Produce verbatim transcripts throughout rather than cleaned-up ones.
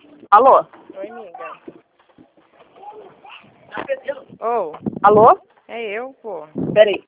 Alô? Oi, amiga. Ô, Alô? é eu, pô. Peraí.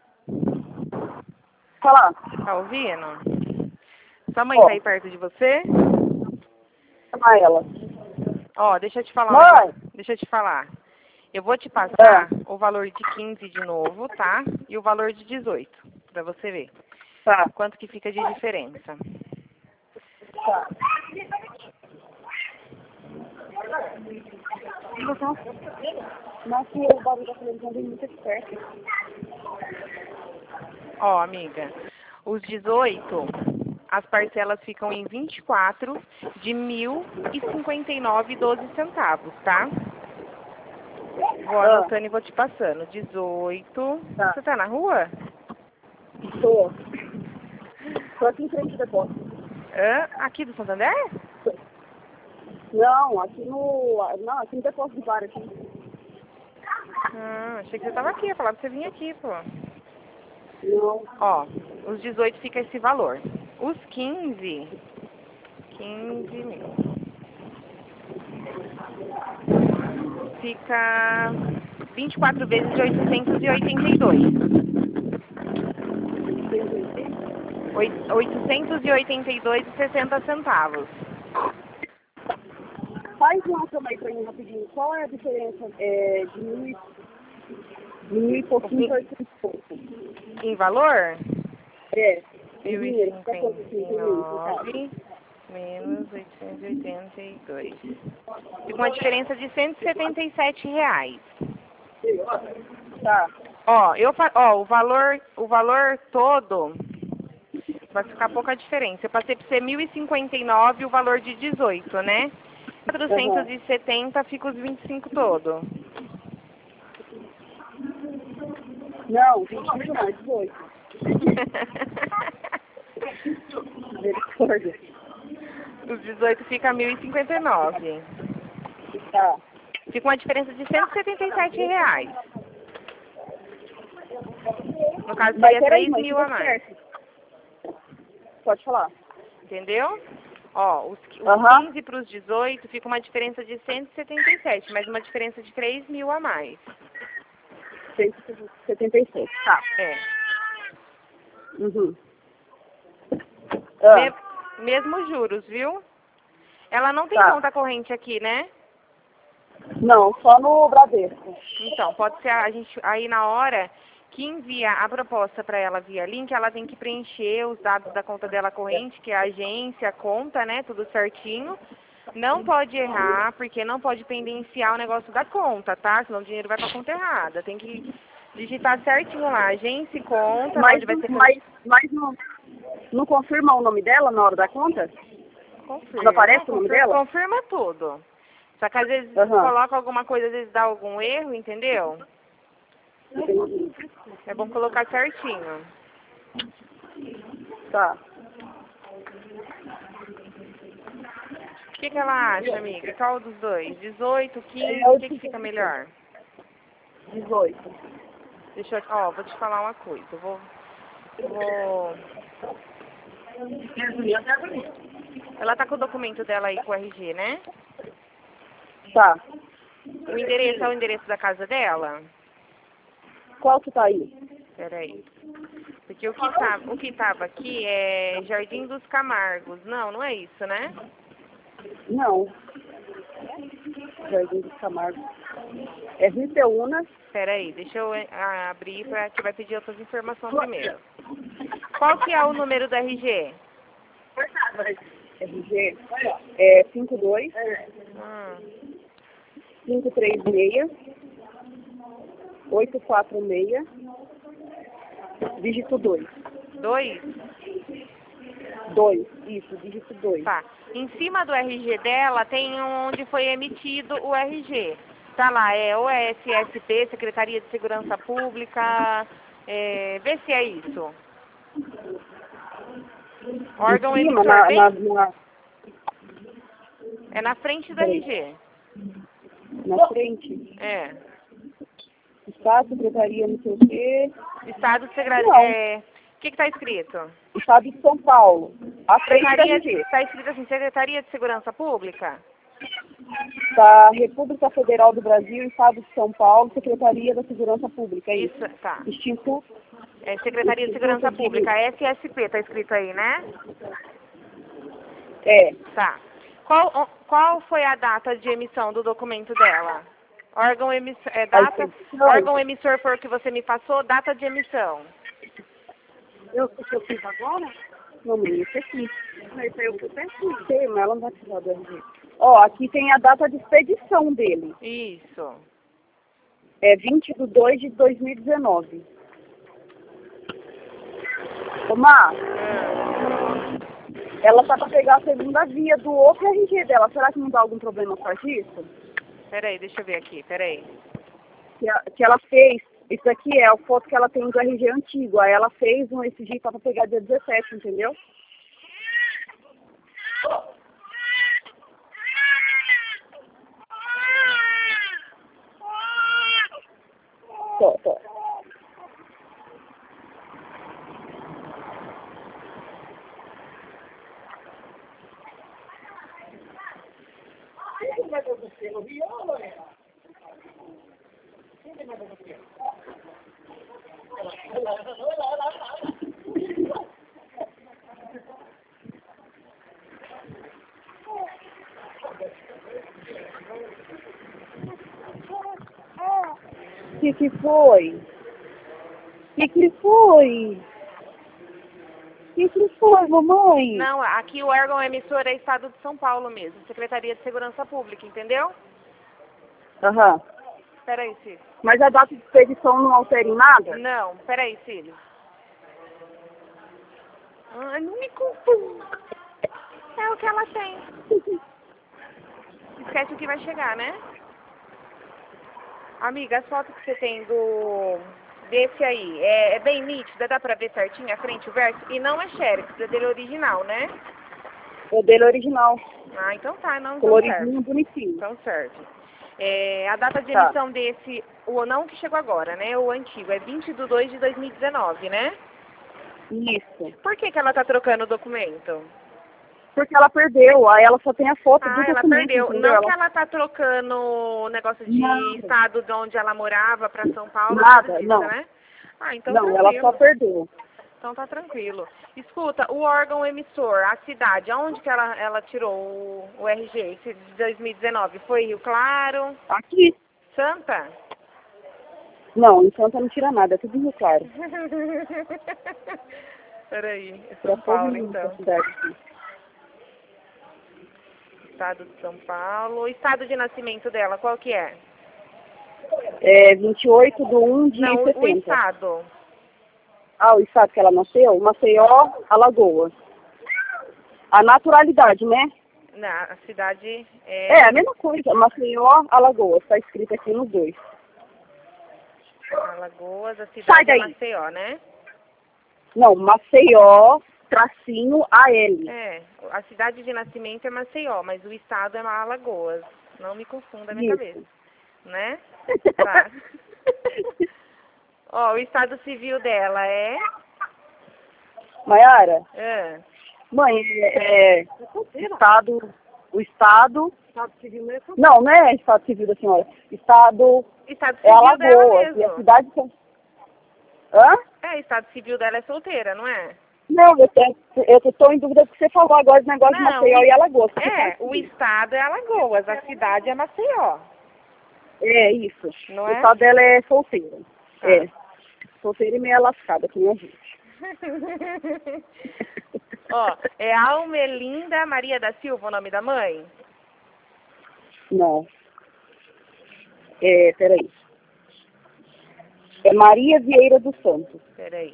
Fala. Tá ouvindo? Sua mãe Ó. tá aí perto de você? Chama ela. Ó, deixa eu te falar um Mãe! negócio. Deixa eu te falar. Eu vou te passar É. o valor de quinze de novo, tá? E o valor de dezoito, pra você ver. Tá. Quanto que fica de diferença. Tá. Mas que o barulho da televisão vem muito perto. Ó, amiga, os dezoito, as parcelas ficam em vinte e quatro de mil e cinquenta e nove e doze centavos, tá? Vou Ah. anotando e vou te passando. dezoito. Tá. Você tá na rua? Tô. Tô aqui em frente do depósito. Hã? Aqui do Santander? Não, aqui no... Não, aqui no depósito de bar aqui. Ah, achei que você tava aqui. Eu falava pra você vir aqui, pô. Não. Ó, os dezoito fica esse valor. Os quinze... quinze mil. Fica vinte e quatro vezes de oitocentos e oitenta e dois. Oit- oitocentos e oitenta e dois e sessenta centavos. Faz uma cama aí pra mim rapidinho. Qual é a diferença é, de mil e... De mil e pouquinho pra oitocentos e pouco? Em valor? É. Em mil e dinheiro. Fica cinquenta quanto assim, e em mil, no caso? nove menos oitocentos e oitenta e dois. Fica uma diferença de cento e setenta e sete reais. Tá. Ó, eu fa... ó, o valor, o valor todo vai ficar pouca diferença. Eu passei para ser mil e cinquenta e nove o valor de dezoito, né? quatrocentos e setenta fica os vinte e cinco todo. Não, vinte e cinco não, dezoito. Misericórdia. Os dezoito fica mil e cinquenta e nove. Tá. Fica uma diferença de cento e setenta e sete reais. No caso, Mas seria peraí, três mãe, mil tudo a mais. certo. Pode falar. Entendeu? Ó, os, os Aham. quinze para os dezoito fica uma diferença de cento e setenta e sete, mas uma diferença de três mil a mais. cento e setenta e sete. Tá. É. Uhum. Ah, Me- mesmo juros, viu? Ela não tem Tá. conta corrente aqui, né? Não, só no Bradesco. Então, pode ser a gente aí na hora que envia a proposta para ela via link, ela tem que preencher os dados da conta dela corrente, que é a agência, a conta, né? Tudo certinho. Não pode errar, porque não pode pendenciar o negócio da conta, tá? Senão o dinheiro vai para conta errada. Tem que digitar certinho lá, agência e conta, Mas, onde vai ser... mas, mas não, não confirma o nome dela na hora da conta? Confirma, Não aparece o nome confirma, dela? confirma tudo. Só que às vezes Aham. coloca alguma coisa, às vezes dá algum erro, entendeu? Entendi. É bom colocar certinho. Tá. O que, que ela acha, amiga? Qual dos dois? dezoito, quinze, É o o que, que fica dezoito. melhor? dezoito. Deixa eu, ó, vou te falar uma coisa. Eu vou, vou... Ela tá com o documento dela aí com o R G, né? Tá. O endereço é o endereço da casa dela? Qual que tá aí? Peraí. Porque o que tava, o que tava aqui é Jardim dos Camargos. Não, não é isso, né? Não. Jardim dos Camargo. É Riteúna. Peraí, deixa eu eh, a- abrir para que vai pedir outras informações primeiro. Qual que é o número do R G? R G é cinco dois Hum, cinco três seis oito quatro seis dígito dois. dois? dois, isso, dígito dois. Tá. Em cima do R G dela tem onde foi emitido o R G. Tá lá, é O S S P, Secretaria de Segurança Pública, é, vê se é isso. Órgão Em cima, emissor na, bem... na, na, É na frente do R G. na frente. É. Estado, Secretaria, não sei o quê. Estado de Secretaria... Não. É... O que que tá escrito? Estado de São Paulo. A frente da Secretaria... R G. Tá escrito assim, Secretaria de Segurança Pública? da República Federal do Brasil, Estado de São Paulo, Secretaria da Segurança Pública, é isso? Isso, tá. Instituto... É Secretaria de Segurança Pública, S S P, tá escrito aí, né? É. Tá. Qual, qual foi a data de emissão do documento dela? Órgão emissor, é, data, expedição? órgão emissor foi o que você me passou, data de emissão. Eu que eu fiz agora? Não, mãe, esse aqui. Esse aí eu que eu sei, mas ela não vai precisar do R G. Ó, aqui tem a data de expedição dele. Isso. É vinte de dois de dois mil e dezenove. Ô, Má, Hum. ela tá pra pegar a segunda via do outro R G dela. Será que não dá algum problema por causa disso? Peraí, deixa eu ver aqui, peraí. Que, a, que ela fez, isso aqui é a foto que ela tem do R G antigo. Aí ela fez um esse dia pra pegar dia dezessete, entendeu? Tô, tô. O que que foi? O que que foi? O que que foi, mamãe? Não, aqui o órgão emissor é Estado de São Paulo mesmo, Secretaria de Segurança Pública, entendeu? Aham. Peraí, Cílio. Mas a data de expedição não altera em nada? Não, peraí, Cílio. Ai, não me confunda. É o que ela tem. Esquece o que vai chegar, né? Amiga, as fotos que você tem do... desse aí, é, é bem nítida, dá pra ver certinho a frente e o verso? E não é xerox, é dele original, né? O dele é original. Ah, então tá, não, então certo. Coloridinho, bonitinho. Então certo. É, a data de Tá. emissão desse, o não que chegou agora, né? O antigo, é vinte de dois de dois mil e dezenove, né? Isso. Por que que ela tá trocando o documento? Porque ela perdeu, aí ela só tem a foto do Ah, ela documento, perdeu. entendeu? Não que Ela... ela tá trocando o negócio de Não. estado de onde ela morava pra São Paulo, Nada, nada disso, não. né? Ah, então Não, tranquilo. ela só perdeu. Então tá tranquilo. Escuta, o órgão emissor, a cidade, aonde que ela, ela tirou o, o R G esse de dois mil e dezenove? Foi Rio Claro? Aqui. Santa? Não, em Santa não tira nada, é tudo Rio Claro. Peraí, é Pra São Paulo todo mundo da então. cidade aqui. Estado de São Paulo. O estado de nascimento dela, qual que é? É vinte e oito de um de Não, o, o setenta. estado. Ah, o estado que ela nasceu? Maceió, Alagoas. A naturalidade, né? Na a cidade é... É, a mesma coisa. Maceió, Alagoas. Tá escrito aqui nos dois. Alagoas, a Sai cidade é daí. Maceió, né? Não, Maceió, tracinho A L. É, a cidade de nascimento é Maceió, mas o estado é Alagoas. Não me confunda a minha Isso. cabeça, né? Tá. Ó, o estado civil dela é... Maiara, É. mãe, é, é estado, o estado... Não, não é estado civil da senhora. Estado Estado é civil dela Alagoas. E a mesmo. cidade... Hã? É, estado civil dela é solteira, não é? Não, eu tô, eu tô em dúvida do que você falou agora do negócio de Não, Maceió o- e Alagoas. porque É, tá o aqui. estado é Alagoas, a cidade é Maceió, É, isso. não O é? estado dela é solteira. Tá. É. Solteira e meia lascada, que nem a gente. Ó, é Almelinda Maria da Silva o nome da mãe? Não. É, peraí. É Maria Vieira dos Santos. Peraí.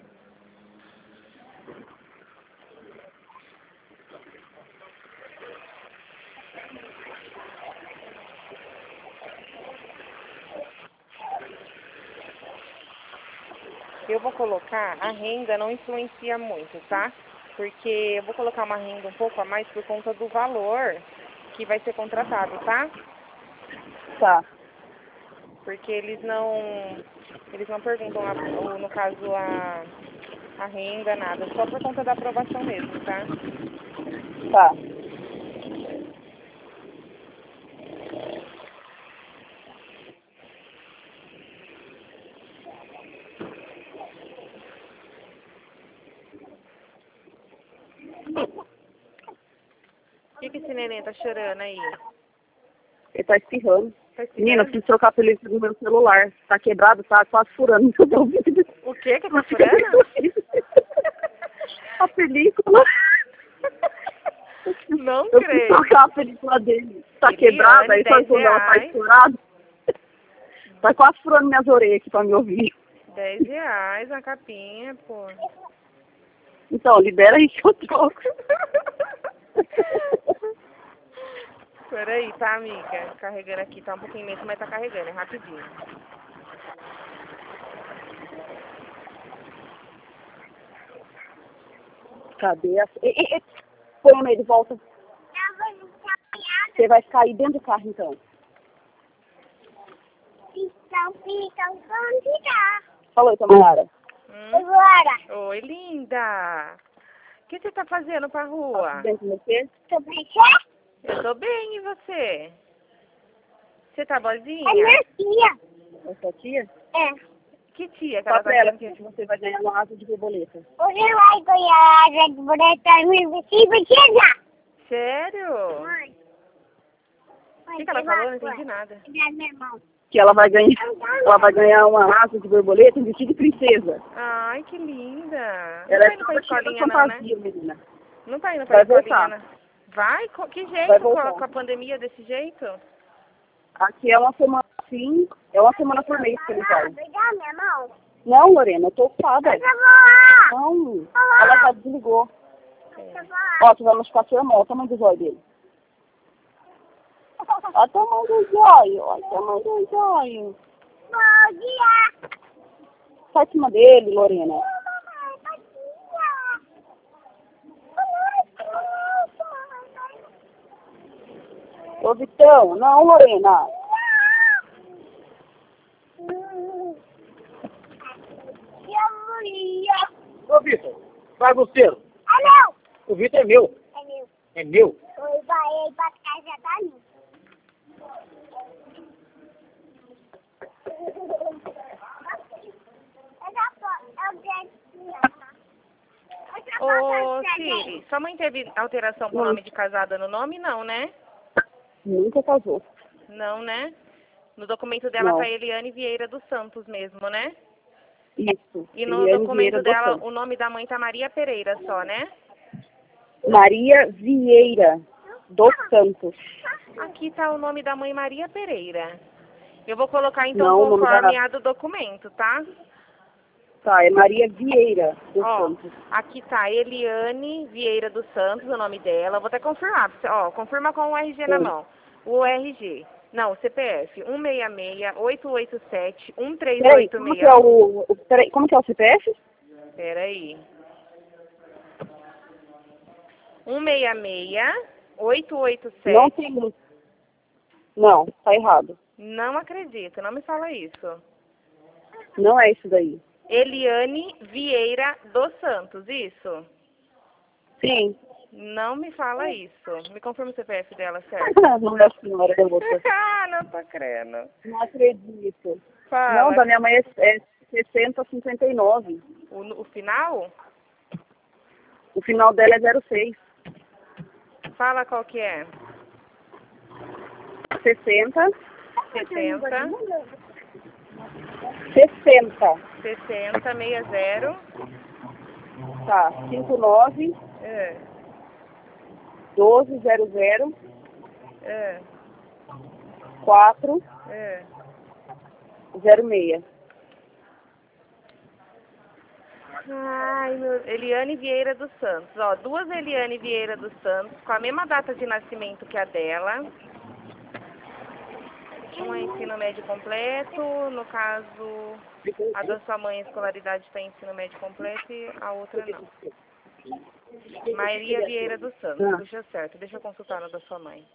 Eu vou colocar, a renda não influencia muito, tá? Porque eu vou colocar uma renda um pouco a mais por conta do valor que vai ser contratado, tá? Tá. Porque eles não, eles não perguntam, a, ou, no caso, a, a renda, nada. Só por conta da aprovação mesmo, tá? Tá. que esse neném tá chorando aí? Ele tá espirrando. Tá espirrando? Menina, eu preciso trocar a película do meu celular. Tá quebrado, tá quase furando no meu ouvido. O quê que tá furando? A película. Não Eu preciso creio. trocar a película dele. Tá Eliane, quebrada, aí sabe dez quando ela tá reais. estourada? Tá quase furando minhas orelhas aqui pra me ouvir. dez reais a capinha, pô. Então, libera aí que eu troco. Peraí, tá, amiga? Carregando aqui, tá um pouquinho lento, mas tá carregando, é rapidinho. Cadê a... E, e, e... Põe o meio de volta. Você vai ficar aí dentro do carro, então. Então, fica escondida. Falou, então, Mayara. Hum? Agora, Oi, linda. O que você tá fazendo pra rua? Dentro do você? tu precisa? Eu tô bem, e você? Você tá É boazinha? minha tia. É sua tia? É. Que tia que Fala ela tá pra ela querendo? que você vai ganhar uma asa de borboleta. Você vai ganhar a gente bonita me se precisa. Sério? Mãe. O que, que ela falou? Não entendi nada. Dá minha mão. Que ela vai ganhar, ela vai ganhar uma asa de borboleta e um vestido de princesa. Ai, que linda. Não Ela tá é indo pra toda cheia de escolinha não, né? fantasia, menina. Não tá indo pra Vai escolinha voltar. não. Vai? Co- Que Vai jeito com voltar. a, com a pandemia desse jeito? Aqui é uma semana assim, é uma semana por mês que ele vai. Dá minha mão. Não, Lorena, eu tô ocupada. Eu vou lá. Não, ela já desligou. Eu vou lá. Ó, tu vai machucar seu irmão, olha o tamanho do zóio dele. Olha o tamanho do zóio, olha o tamanho do zóio. Bom dia. Sai em cima dele, Lorena. Ô, Vitão, não, Lorena. Ô, Vitor, vai você. É meu. O Vitor é meu. É meu. É meu. Oi, vai pra casa da minha. Ô, Siri, sua mãe teve alteração com o Não. nome de casada no nome? Não, né? Nunca casou. Não, né? No documento dela Não. tá Eliane Vieira dos Santos mesmo, né? Isso. E no Eliane documento Vieira dos dela, Santos. o nome da mãe tá Maria Pereira só, né? Maria Vieira dos Santos. Aqui tá o nome da mãe Maria Pereira. Eu vou colocar então Não, o nome conforme da- a do documento, tá? Tá, é Maria Vieira dos Ó, Santos. aqui tá Eliane Vieira dos Santos, o nome dela. Vou até confirmar. pra você- Ó, confirma com o R G na Sim. mão. O R G. Não, o C P F. um seis seis, oito oito sete, um três Peraí, oito como seis. que é o, o peraí, como que é o C P F? Peraí. um seis seis, oito oito Não sete. tem. Não, tá errado. Não acredito, não me fala isso. Não é isso daí. Eliane Vieira dos Santos, isso? Sim. Não me fala isso. Me confirma o C P F dela, certo? Não é a senhora da outra. Ah, não tô crendo. Não acredito. Fala. Não, da minha mãe é, é sessenta cinquenta e nove. O, o final? O final dela é zero seis. Fala qual que é. sessenta. sessenta, sessenta. sessenta, sessenta. Tá. cinquenta e nove, É, doze zero zero, é, quatro é. zero seis. Ai, meu... Eliane Vieira dos Santos. Ó, duas Eliane Vieira dos Santos, com a mesma data de nascimento que a dela. Uma é ensino médio completo, no caso, a da sua mãe, a escolaridade está em ensino médio completo e a outra não. Maria Vieira dos Santos, Ah. puxa certo. Deixa eu consultar no da sua mãe.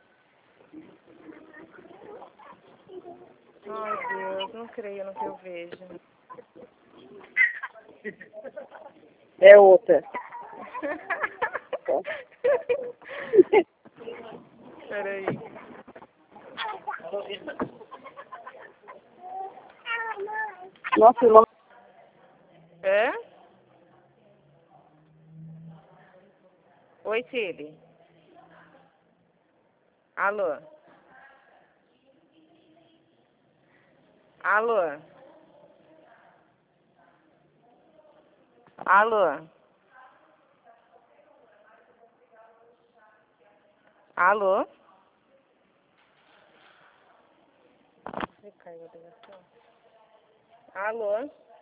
Ai, Deus, não creio no que eu vejo. É outra. Peraí. Nossa, irmão. É? Oi, Tilly. Alô? Alô? Alô? Alô? Alô?